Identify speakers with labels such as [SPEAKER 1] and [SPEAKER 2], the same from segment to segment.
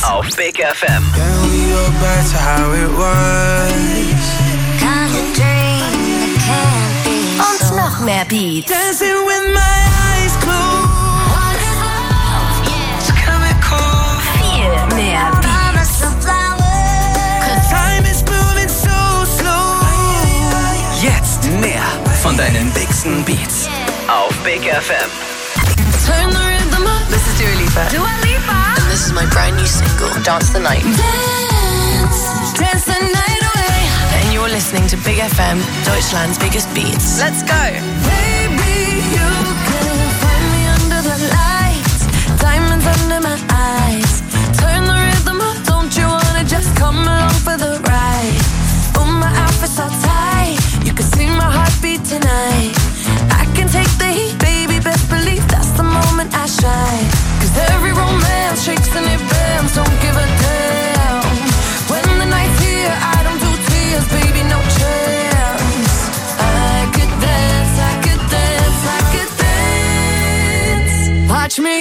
[SPEAKER 1] auf Big FM.
[SPEAKER 2] Can we go back to how it was?
[SPEAKER 3] Kind of dream that can't be
[SPEAKER 4] Und noch mehr Beats.
[SPEAKER 2] Dancing with my eyes closed. It's chemical.
[SPEAKER 4] Viel mehr Beats.
[SPEAKER 2] Time is moving so slow.
[SPEAKER 1] Jetzt mehr von deinen bigsten Beats auf Big FM.
[SPEAKER 5] Turn the rhythm up.
[SPEAKER 6] This is Dua Lipa.
[SPEAKER 4] Dua Lipa.
[SPEAKER 6] And this is my brand new single, Dance the Night.
[SPEAKER 5] Dance the night away.
[SPEAKER 6] And you're listening to Big FM, Deutschland's biggest beats. Let's go.
[SPEAKER 5] Baby, you can find me under the lights. Diamonds under my eyes. Turn the rhythm up. Don't you wanna just come along for the ride? Oh, my outfit's all tight. You can see my heartbeat tonight. I can take the heat, baby. Best believe that's the moment I shine. 'Cause every romance shakes and it bends. Don't give a damn. When the night's here, I don't do tears, baby, no chance. I could dance, I could dance, I could dance. Watch me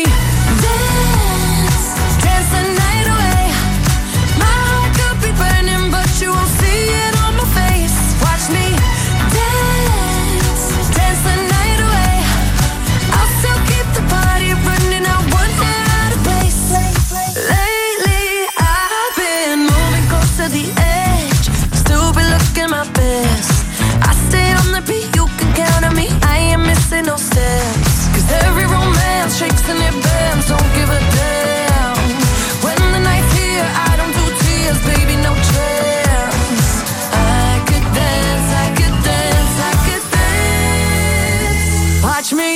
[SPEAKER 5] dance, dance the night away. My heart could be burning, but you won't see it on my face. Watch me dance, dance the night away. I'll still keep the party running, I won't get out of place. Lately, I've been moving close to the edge. Still be looking my best. I stay on the beat, you can count on me. I ain't missing no steps. 'Cause every romance shakes and it bends. Don't give a damn. When the night's here, I don't do tears, baby, no chance. I could dance, I could dance, I could dance. Watch me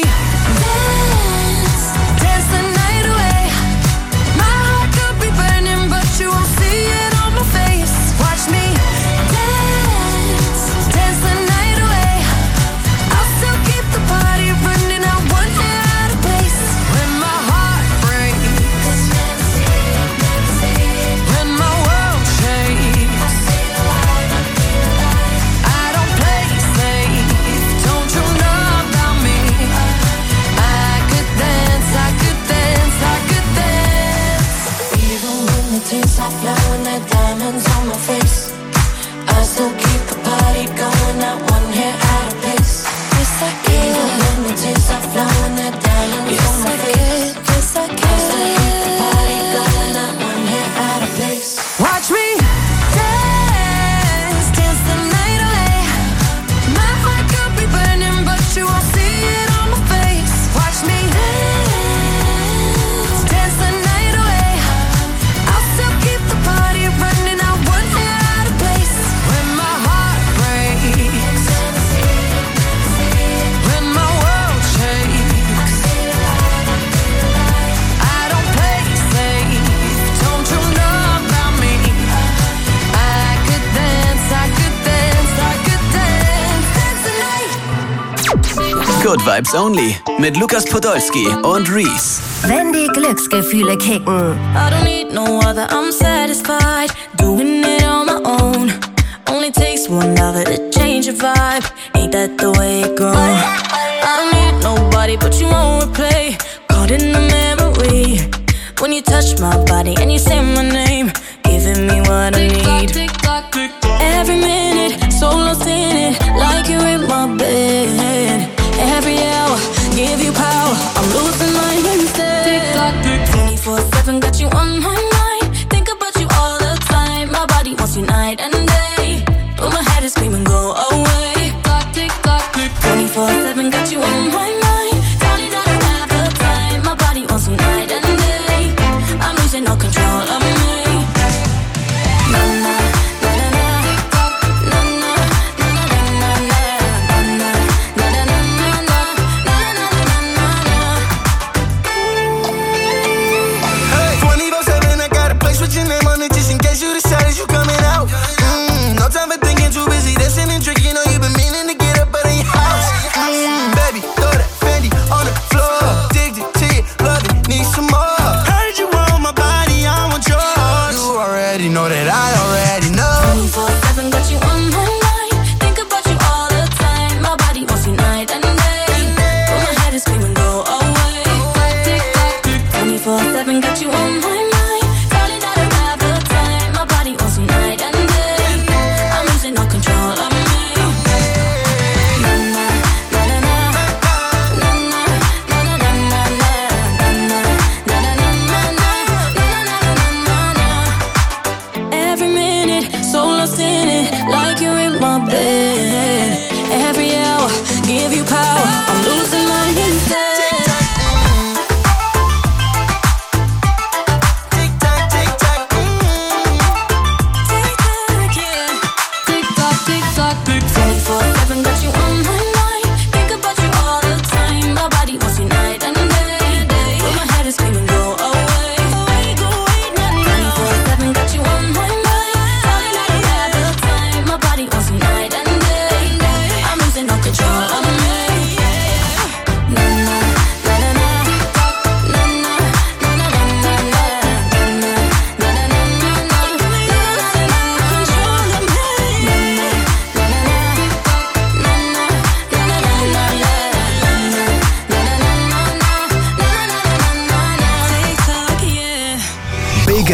[SPEAKER 5] dance, dance the night away. My heart could be burning, but you won't see it on my face. Watch me dance, dance the night away. I'll still keep the party running, I won't get out of place. When my heart breaks, when my world shakes, I don't play safe, don't you know about me? I could dance, I could dance, I could dance. Even when the tears are flowing, there diamonds on my face, I still keep the party going, not one hair out of place. Yes, I can. Even when the tears are flowing, there diamonds on my face. Yes, I can. I still keep the party going, not one hair out of place. Watch me dance, dance the night away. My heart could be burning, but you won't see it on my face. Watch me dance, dance the night away. I'll still keep the party running, I won't get out of place. When my heart breaks, when my world shakes, I don't play safe, don't you know about me? I could dance, I could dance, I could dance, dance the night.
[SPEAKER 1] Good Vibes Only mit Lukas Podolski und Reese.
[SPEAKER 4] Wenn die Glücksgefühle kicken.
[SPEAKER 5] I don't need no other, I'm satisfied doing it on my own. Only takes one lover to change your vibe. Ain't that the way it goes? I don't need nobody but you won't replay. Caught in the memory when you touch my body and you say my name, giving me what I need. Every minute, so lost in it, like you're in my bed. Every hour, give you power, I'm losing my instead. 24/7, got you on my mind. Think about you all the time. My body wants you night and day, but my head is screaming, go away. 24/7, got you on my mind. Darling, I don't have the time. My body wants you night and day. I'm losing all control of me. Na na na na na na na na na na na na.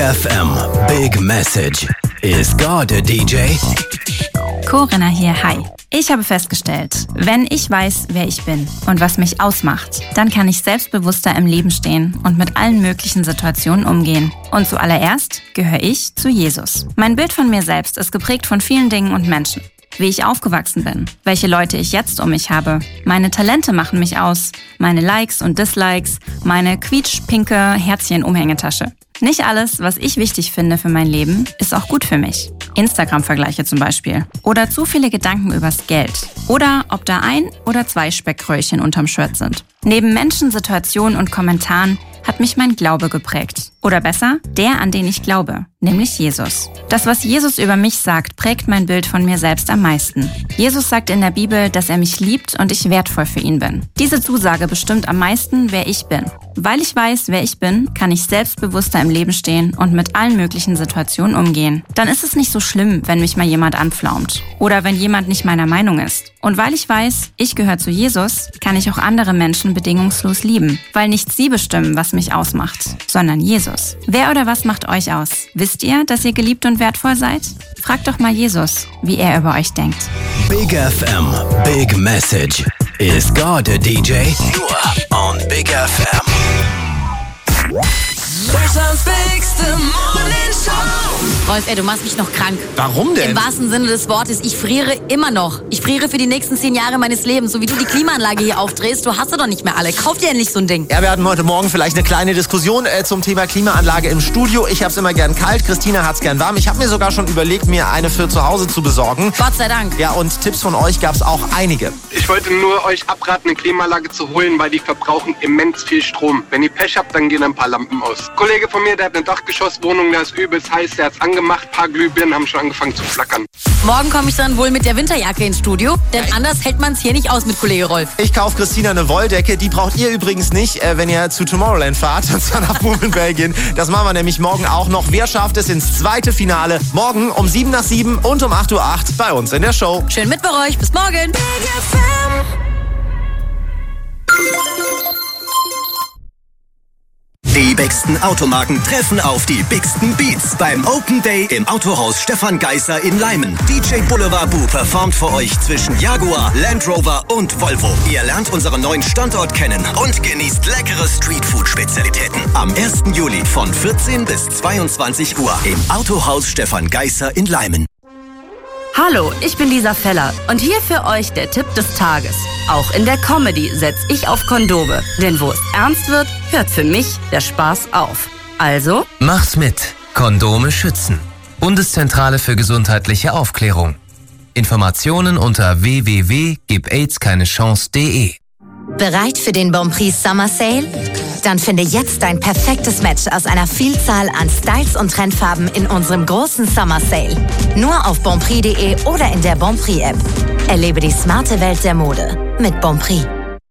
[SPEAKER 1] FM, Big Message. Is God a DJ?
[SPEAKER 7] Corinna hier, hi. Ich habe festgestellt, wenn ich weiß, wer ich bin und was mich ausmacht, dann kann ich selbstbewusster im Leben stehen und mit allen möglichen Situationen umgehen. Und zuallererst gehöre ich zu Jesus. Mein Bild von mir selbst ist geprägt von vielen Dingen und Menschen. Wie ich aufgewachsen bin, welche Leute ich jetzt um mich habe. Meine Talente machen mich aus, meine Likes und Dislikes, meine quietschpinke Herzchen-Umhängetasche. Nicht alles, was ich wichtig finde für mein Leben, ist auch gut für mich. Instagram-Vergleiche zum Beispiel. Oder zu viele Gedanken übers Geld. Oder ob da 1 oder 2 Speckröllchen unterm Shirt sind. Neben Menschen, Situationen und Kommentaren hat mich mein Glaube geprägt. Oder besser, der, an den ich glaube, nämlich Jesus. Das, was Jesus über mich sagt, prägt mein Bild von mir selbst am meisten. Jesus sagt in der Bibel, dass er mich liebt und ich wertvoll für ihn bin. Diese Zusage bestimmt am meisten, wer ich bin. Weil ich weiß, wer ich bin, kann ich selbstbewusster im Leben stehen und mit allen möglichen Situationen umgehen. Dann ist es nicht so schlimm, wenn mich mal jemand anpflaumt. Oder wenn jemand nicht meiner Meinung ist. Und weil ich weiß, ich gehöre zu Jesus, kann ich auch andere Menschen bedingungslos lieben. Weil nicht sie bestimmen, was mich ausmacht, sondern Jesus. Wer oder was macht euch aus? Wisst ihr, dass ihr geliebt und wertvoll seid? Fragt doch mal Jesus, wie er über euch denkt.
[SPEAKER 1] Big FM, Big Message. Is God a DJ? Nur on Big FM.
[SPEAKER 6] Deutschlands bigste Morningshow. Rolf, du machst mich noch krank.
[SPEAKER 8] Warum denn?
[SPEAKER 6] Im wahrsten Sinne des Wortes, ich friere immer noch. Ich friere für die nächsten 10 Jahre meines Lebens. So wie du die Klimaanlage hier aufdrehst, du hast sie doch nicht mehr alle. Kauf dir endlich so ein Ding.
[SPEAKER 8] Ja, wir hatten heute Morgen vielleicht eine kleine Diskussion zum Thema Klimaanlage im Studio. Ich hab's immer gern kalt, Christina hat's gern warm. Ich habe mir sogar schon überlegt, mir eine für zu Hause zu besorgen.
[SPEAKER 6] Gott sei Dank.
[SPEAKER 8] Ja, und Tipps von euch gab's auch einige.
[SPEAKER 9] Ich wollte nur euch abraten, eine Klimaanlage zu holen, weil die verbrauchen immens viel Strom. Wenn ihr Pech habt, dann gehen ein paar Lampen aus. Ein Kollege von mir, der hat eine Dachgeschosswohnung, der ist übelst heiß, der hat's angemacht, ein paar Glühbirnen haben schon angefangen zu flackern.
[SPEAKER 6] Morgen komme ich dann wohl mit der Winterjacke ins Studio, denn anders hält man's hier nicht aus mit Kollege Rolf.
[SPEAKER 8] Ich kaufe Christina eine Wolldecke, die braucht ihr übrigens nicht, wenn ihr zu Tomorrowland fahrt, und zwar nach Boom in Belgien. Das machen wir nämlich morgen auch noch. Wer schafft es ins zweite Finale? Morgen um 7:07 und um 8:08 bei uns in der Show.
[SPEAKER 6] Schön mit bei euch, bis morgen.
[SPEAKER 1] Die bigsten Automarken treffen auf die bigsten Beats beim Open Day im Autohaus Stefan Geisser in Leimen. DJ Boulevard Boo performt für euch zwischen Jaguar, Land Rover und Volvo. Ihr lernt unseren neuen Standort kennen und genießt leckere Streetfood-Spezialitäten. Am 1. Juli von 14 bis 22 Uhr im Autohaus Stefan Geisser in Leimen.
[SPEAKER 4] Hallo, ich bin Lisa Feller und hier für euch der Tipp des Tages. Auch in der Comedy setze ich auf Kondome, denn wo es ernst wird, hört für mich der Spaß auf. Also,
[SPEAKER 10] mach's mit. Kondome schützen. Bundeszentrale für gesundheitliche Aufklärung. Informationen unter www.gibaids-keine-chance.de.
[SPEAKER 3] Bereit für den Bonprix Summer Sale? Dann finde jetzt dein perfektes Match aus einer Vielzahl an Styles und Trendfarben in unserem großen Summer Sale. Nur auf bonprix.de oder in der Bonprix App. Erlebe die smarte Welt der Mode mit Bonprix.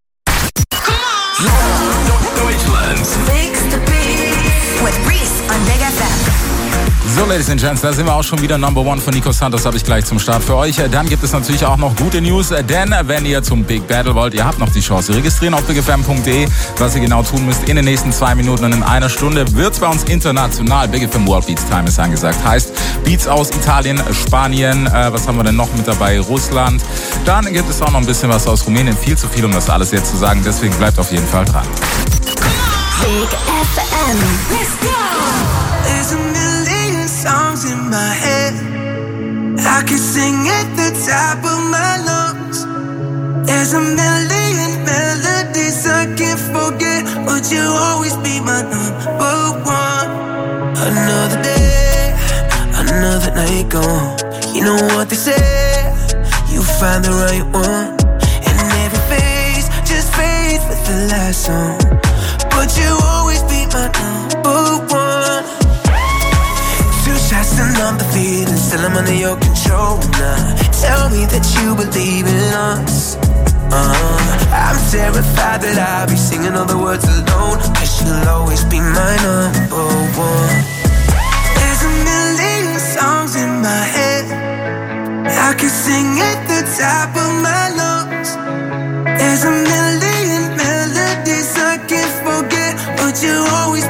[SPEAKER 1] Deutschlands
[SPEAKER 4] Bigste Beats with Reese on Big FM.
[SPEAKER 11] So, Ladies and Gents, da sind wir auch schon wieder Number One von Nico Santos, habe ich gleich zum Start für euch. Dann gibt es natürlich auch noch gute News, denn wenn ihr zum Big Battle wollt, ihr habt noch die Chance. Registrieren auf bigfm.de, was ihr genau tun müsst in den nächsten 2 Minuten und in einer Stunde wird's bei uns international. Big FM World Beats Time ist angesagt. Heißt Beats aus Italien, Spanien, was haben wir denn noch mit dabei? Russland. Dann gibt es auch noch ein bisschen was aus Rumänien. Viel zu viel, um das alles jetzt zu sagen, deswegen bleibt auf jeden Fall dran.
[SPEAKER 3] Big FM.
[SPEAKER 2] Let's go! There's a million songs in my head. I can sing at the top of my lungs. There's a million melodies I can't forget, but you'll always be my number one. Another day, another night gone. You know what they say, you find the right one. And every phase just fades with the last song, but you'll always be my number one. 2 shots and I'm defeated, still I'm under your control now. Tell me that you believe in us. I'm terrified that I'll be singing all the words alone, 'cause you'll always be my number one. There's a million songs in my head. I can sing at the top of my lungs. There's a million melodies I can't forget, but you'll always